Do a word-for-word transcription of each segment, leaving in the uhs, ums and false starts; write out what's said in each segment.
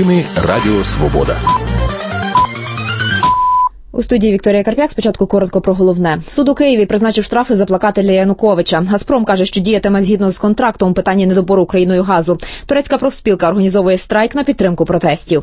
Новини Радіо Свобода. У студії Вікторія Карп'як. Спочатку коротко про головне. Суд у Києві призначив штрафи за плакати для Януковича. «Газпром» каже, що діятиме згідно з контрактом у питанні недобору Україною газу. Турецька профспілка організовує страйк на підтримку протестів.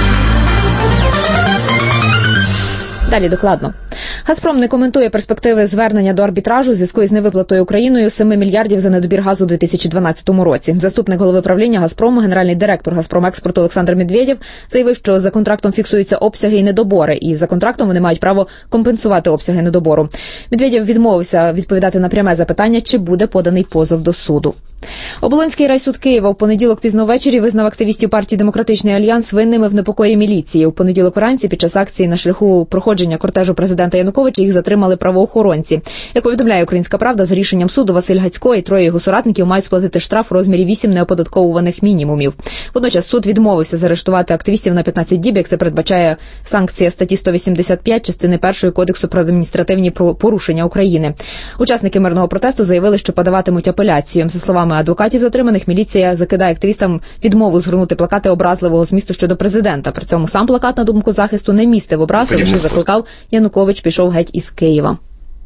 Далі докладно. «Газпром» не коментує перспективи звернення до арбітражу у зв'язку із невиплатою Україною семи мільярдів за недобір газу у дві тисячі дванадцятому році. Заступник голови правління «Газпрому», генеральний директор «Газпромекспорту» Олександр Медведєв заявив, що за контрактом фіксуються обсяги і недобори, і за контрактом вони мають право компенсувати обсяги недобору. Медведєв відмовився відповідати на пряме запитання, чи буде поданий позов до суду. Оболонський райсуд Києва у понеділок пізно ввечері визнав активістів партії «Демократичний альянс» винними в непокорі міліції. У понеділок вранці під час акції на шляху проходження кортежу президента Януковича їх затримали правоохоронці. Як повідомляє «Українська правда», за рішенням суду Василь Гацько і троє його соратників мають сплатити штраф у розмірі вісім неоподатковуваних мінімумів. Водночас суд відмовився заарештувати активістів на п'ятнадцять діб, як це передбачає санкція статті сто вісімдесят п'ять частини першої Кодексу про адміністративні порушення України. Учасники мирного протесту заявили, що подаватимуть апеляцію. За словами адвокатів затриманих, міліція закидає активістам відмову згорнути плакати образливого змісту щодо президента. При цьому сам плакат, на думку захисту, не містив образ, а лише закликав «Янукович пішов геть із Києва».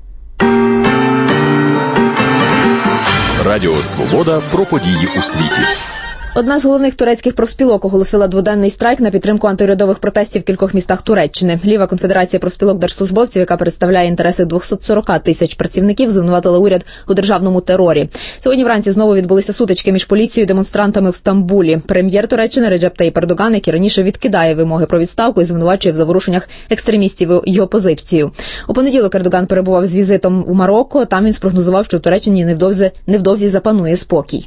Радіо Свобода про події у світі. Одна з головних турецьких профспілок оголосила дводенний страйк на підтримку антиурядових протестів в кількох містах Туреччини. Ліва конфедерація профспілок держслужбовців, яка представляє інтереси двісті сорок тисяч працівників, звинуватила уряд у державному терорі. Сьогодні вранці знову відбулися сутички між поліцією і демонстрантами в Стамбулі. Прем'єр Туреччини Реджеп Таїп Ердоган, який раніше відкидає вимоги про відставку і звинувачує в заворушеннях екстремістів і опозицію. У понеділок Ердоган перебував з візитом у Марокко. Там він спрогнозував, що в Туреччині невдовзі, невдовзі запанує спокій.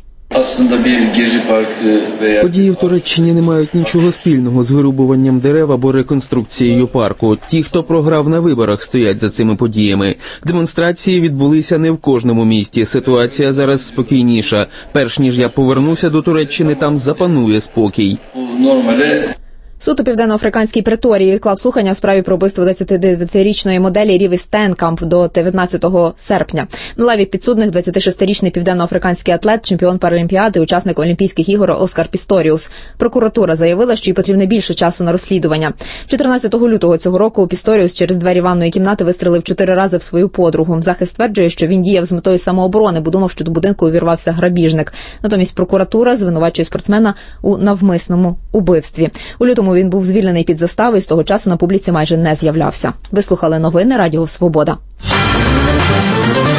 Події в Туреччині не мають нічого спільного з вирубуванням дерев або реконструкцією парку. Ті, хто програв на виборах, стоять за цими подіями. Демонстрації відбулися не в кожному місті. Ситуація зараз спокійніша. Перш ніж я повернуся до Туреччини, там запанує спокій. Суд у південноафриканській Преторії відклав слухання у справі про вбивство двадцятидев'ятирічної моделі Ріви Стенкамп до дев'ятнадцятого серпня. На лаві підсудних двадцятишестирічний південноафриканський атлет, чемпіон Паралімпіади, учасник Олімпійських ігор Оскар Пісторіус. Прокуратура заявила, що їй потрібно більше часу на розслідування. чотирнадцятого лютого цього року Пісторіус через двері ванної кімнати вистрелив чотири рази в свою подругу. Захист стверджує, що він діяв з метою самооборони, бо думав, що до будинку увірвався грабіжник. Натомість прокуратура звинувачує спортсмена у навмисному убивстві. У лютому він був звільнений під заставою, з того часу на публіці майже не з'являвся. Ви слухали новини Радіо Свобода.